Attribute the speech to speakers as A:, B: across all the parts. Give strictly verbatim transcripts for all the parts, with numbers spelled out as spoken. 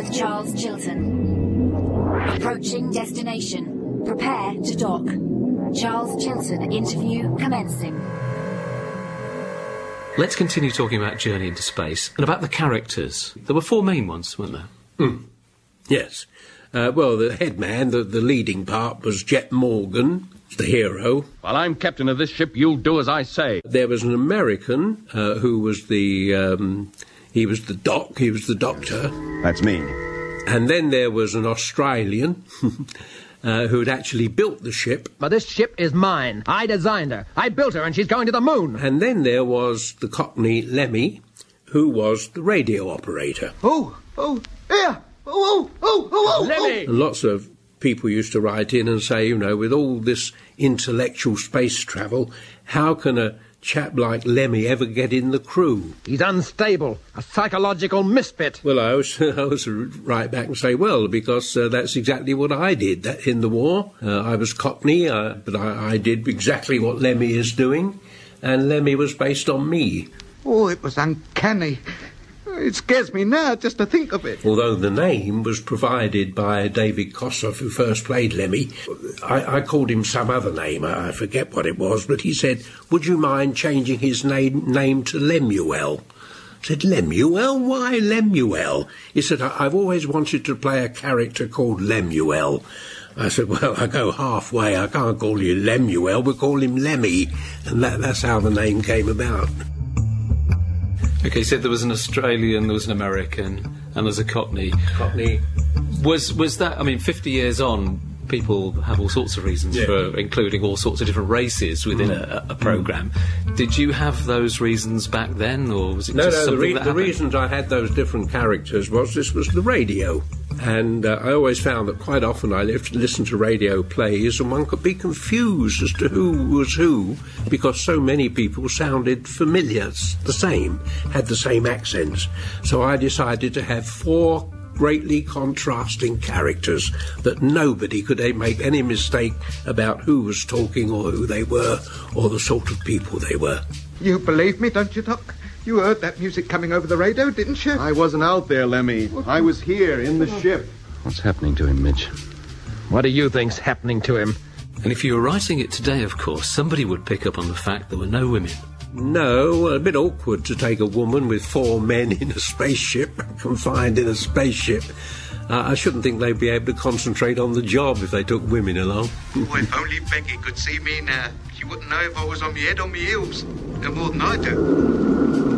A: with Charles Chilton. Approaching destination. Prepare to dock. Charles Chilton interview commencing.
B: Let's continue talking about Journey into Space and about the characters. There were four main ones, weren't there?
C: Mm. Yes. Uh, well, the head man, the, the leading part, was Jet Morgan, the hero.
D: While I'm captain of this ship, you'll do as I say.
C: There was an American uh, who was the... Um, he was the doc, he was the doctor.
E: That's me.
C: And then there was an Australian uh, who had actually built the ship.
F: But this ship is mine. I designed her. I built her, and she's going to the moon.
C: And then there was the Cockney Lemmy, who was the radio operator.
F: Oh, oh, yeah. Oh, oh, oh, oh, oh,
C: Lemmy! And lots of people used to write in and say, you know, with all this intellectual space travel, how can a chap like Lemmy ever get in the crew?
F: He's unstable, a psychological misfit.
C: Well, I was, I was right back and say, well, because uh, that's exactly what I did that in the war. Uh, I was Cockney, uh, but I, I did exactly what Lemmy is doing, and Lemmy was based on me.
G: Oh, it was uncanny. It scares me now just to think of it.
C: Although the name was provided by David Kossoff, who first played Lemmy, I, I called him some other name. I, I forget what it was, but he said, would you mind changing his name, name to Lemuel? I said, Lemuel? Why Lemuel? He said, I, I've always wanted to play a character called Lemuel. I said, well, I go halfway. I can't call you Lemuel. We'll call him Lemmy. And that, that's how the name came about.
B: Okay, so there was an Australian, there was an American, and there's a Cockney.
C: Cockney.
B: Was was that, I mean, fifty years on, people have all sorts of reasons yeah. for including all sorts of different races within mm. a, a programme. Mm. Did you have those reasons back then, or was it
C: no,
B: just
C: no,
B: something
C: the re-
B: that
C: the
B: happened?
C: reasons I had those different characters was this was the radio. And uh, I always found that quite often I listened to radio plays and one could be confused as to who was who because so many people sounded familiar, the same, had the same accents. So I decided to have four greatly contrasting characters that nobody could make any mistake about who was talking or who they were or the sort of people they were.
G: You believe me, don't you, Doc? You heard that music coming over the radio, didn't you?
E: I wasn't out there, Lemmy. I was here in the ship.
D: What's happening to him, Mitch?
F: What do you think's happening to him?
B: And if you were writing it today, of course, somebody would pick up on the fact there were no women.
C: No, a bit awkward to take a woman with four men in a spaceship, confined in a spaceship. Uh, I shouldn't think they'd be able to concentrate on the job if they took women along.
G: Oh, if only Becky could see me now. She wouldn't know if I was on my head or my heels. No more than I do.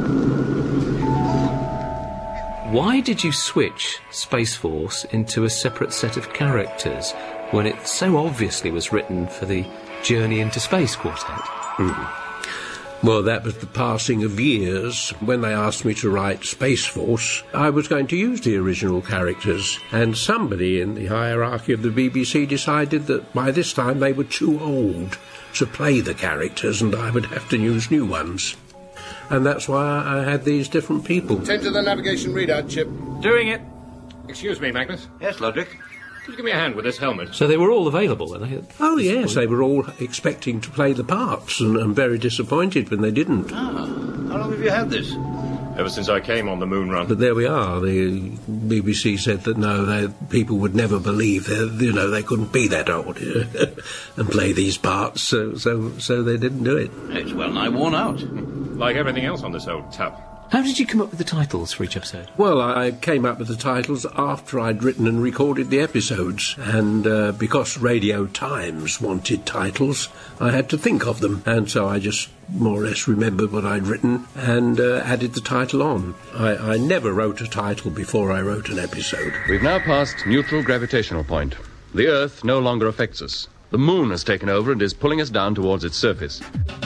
B: Why did you switch Space Force into a separate set of characters when it so obviously was written for the Journey into Space quartet?
C: Mm-hmm. Well, that was the passing of years. When they asked me to write Space Force, I was going to use the original characters, and somebody in the hierarchy of the B B C decided that by this time they were too old to play the characters and I would have to use new ones. And that's why I had these different people.
H: Tend to the navigation readout, Chip.
I: Doing it. Excuse me, Magnus.
H: Yes, Lodrick?
I: Could you give me a hand with this helmet?
B: So they were all available, were they?
C: Oh, yes, they were all expecting to play the parts and, and very disappointed when they didn't.
H: Ah, how long have you had this?
I: Ever since I came on the moon run.
C: But there we are. The B B C said that, no, they, people would never believe that, you know, they couldn't be that old and play these parts, so, so so they didn't do it.
H: It's well nigh worn out.
I: Like everything else on this old tub.
B: How did you come up with the titles for each episode?
C: Well, I came up with the titles after I'd written and recorded the episodes, and uh, because Radio Times wanted titles, I had to think of them, and so I just more or less remembered what I'd written and uh, added the title on. I, I never wrote a title before I wrote an episode.
D: We've now passed neutral gravitational point. The Earth no longer affects us. The moon has taken over and is pulling us down towards its surface.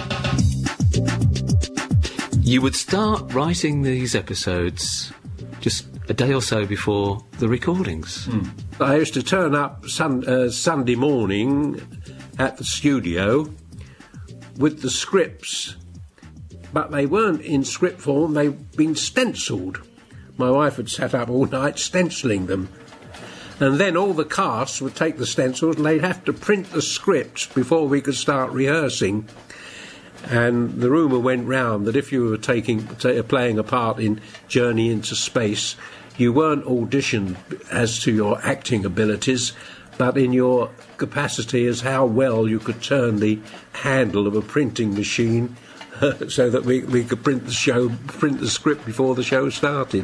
B: You would start writing these episodes just a day or so before the recordings.
C: Mm. I used to turn up sun, uh, Sunday morning at the studio with the scripts, but they weren't in script form, they'd been stencilled. My wife had sat up all night stenciling them. And then all the casts would take the stencils and they'd have to print the scripts before we could start rehearsing. And the rumour went round that if you were taking t- playing a part in Journey into Space, you weren't auditioned as to your acting abilities, but in your capacity as how well you could turn the handle of a printing machine so that we, we could print the show, print the script before the show started.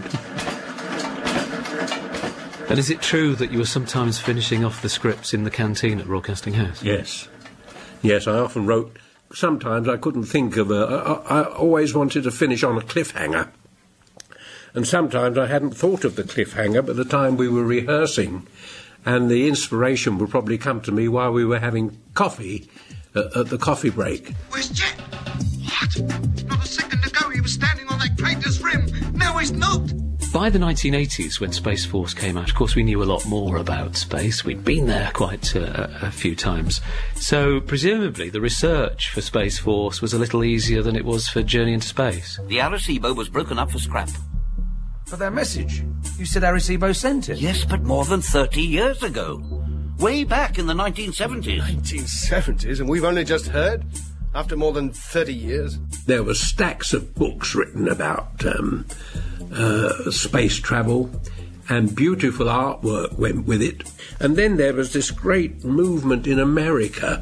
B: And is it true that you were sometimes finishing off the scripts in the canteen at Broadcasting House?
C: Yes. Yes, I often wrote... Sometimes I couldn't think of a... I, I always wanted to finish on a cliffhanger. And sometimes I hadn't thought of the cliffhanger by the time we were rehearsing, and the inspiration would probably come to me while we were having coffee uh, at the coffee break.
G: Where's Jet? What? Not a second ago he was standing on that crater's rim. Now he's not.
B: By the nineteen eighties, when Space Force came out, of course we knew a lot more about space. We'd been there quite uh, a few times. So, presumably, the research for Space Force was a little easier than it was for Journey into Space.
J: The Arecibo was broken up for scrap.
F: But their message? You said Arecibo sent it.
J: Yes, but more than thirty years ago. Way back in the nineteen seventies.
E: nineteen seventies, and we've only just heard? After more than thirty years?
C: There were stacks of books written about um, uh, space travel, and beautiful artwork went with it. And then there was this great movement in America,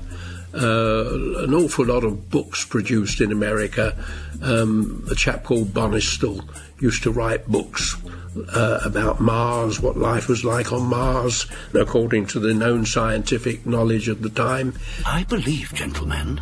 C: uh, an awful lot of books produced in America. Um, a chap called Bonistel used to write books uh, about Mars, what life was like on Mars, according to the known scientific knowledge of the time.
J: I believe, gentlemen,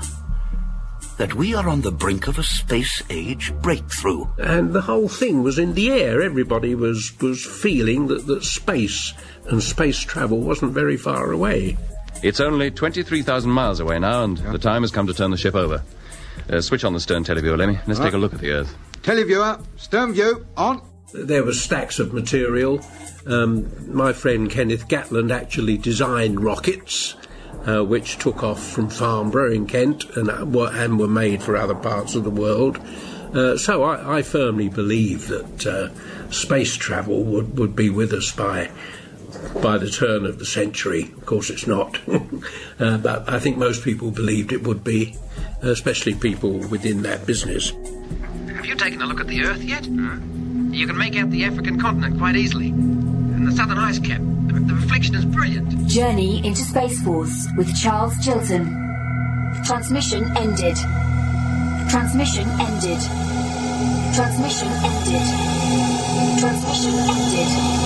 J: that we are on the brink of a space-age breakthrough.
C: And the whole thing was in the air. Everybody was, was feeling that, that space and space travel wasn't very far away.
D: It's only twenty-three thousand miles away now, and the time has come to turn the ship over. Uh, switch on the stern televiewer, Lemmy. Let's
E: Right.
D: take a look at the Earth.
E: Televiewer, stern view, on.
C: There were stacks of material. Um, my friend Kenneth Gatland actually designed rockets, uh, which took off from Farnborough in Kent and, uh, were, and were made for other parts of the world. Uh, so I, I firmly believe that uh, space travel would, would be with us by by the turn of the century. Of course it's not. uh, but I think most people believed it would be, especially people within that business.
F: Have you taken a look at the Earth yet? You can make out the African continent quite easily. And the southern ice cap. The, the reflection is brilliant.
A: Journey into Space Force with Charles Chilton. Transmission ended. Transmission ended. Transmission ended. Transmission ended.